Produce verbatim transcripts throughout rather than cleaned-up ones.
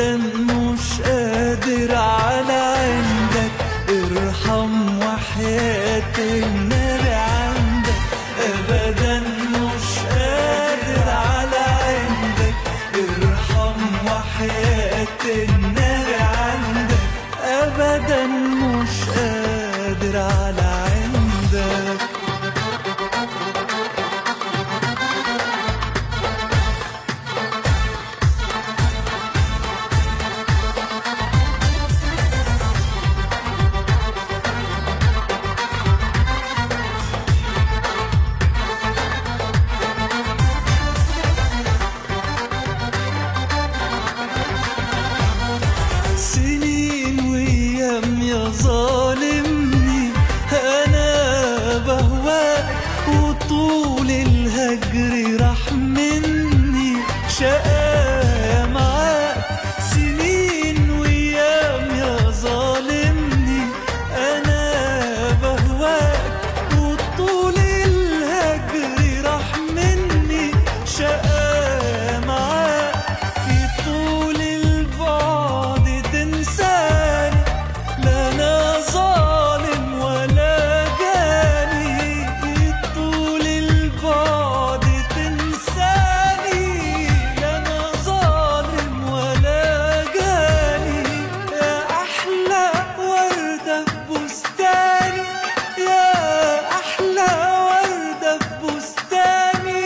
أبدا مش قادر على عندك، ارحم وحياة النبي عندك. أبدا مش قادر على عندك، ارحم وحياة النبي عندك. أبدا مش قادر على عندك. سنين وأيام يا ظالمني، أنا بهواك وطول الهجر راح مني شقايا معاك. سنين وأيام يا ظالمني، أنا بهواك وطول الهجر راح مني شقايا معاك. في طول البعد تنساني، لا أنا ظالم ولا جاني. في طول البعد تنساني، لا أنا ظالم ولا جاني. يا أحلى وردة في بستاني، يا أحلى وردة في بستاني.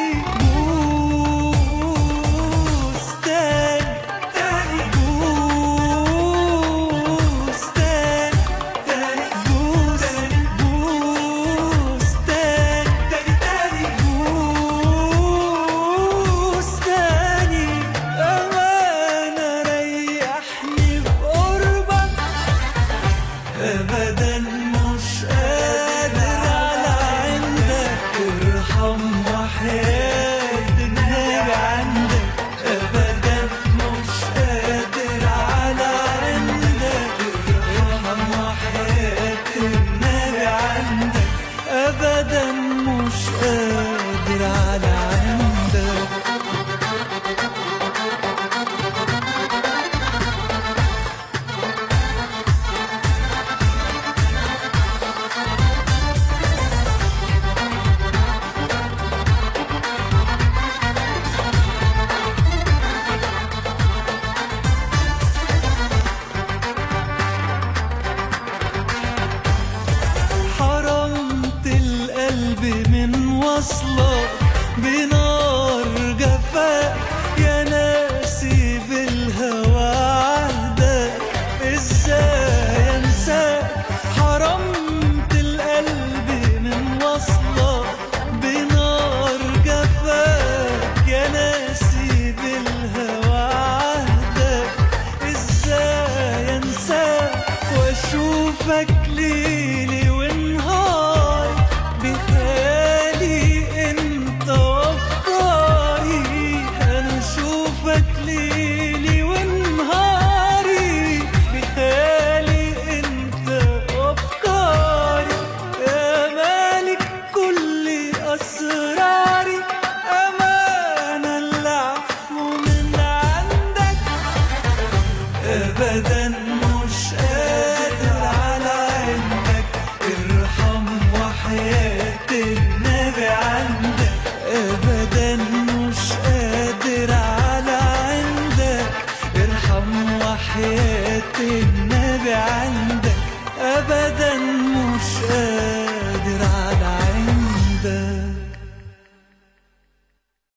بستان تاني، بستان تاني، بستان تاني تاني، بستاني. أمانة ريحني بقربك، أبدا مش قادر على عندك. ارحم وحياة النبي عندك. أبدا مش قادر على عندك، ارحم وحياة النبي عندك. أبدا مش قادر على عندك. حرمت القلب من وصلك بنار جفاك، يا ناسي بالهوى عهدك ازاي انساك. حرمت القلب من وصلك بنار جفاك، يا ناسي بالهوى عهدك ازاي انساك. واشوفك ليلي ونهاري بخيالي انت وافكاري. انا اشوفك ليلي ونهاري بخيالي انت وافكاري. يا مالك كل اسراري، امانه العفو من عندك. ابدا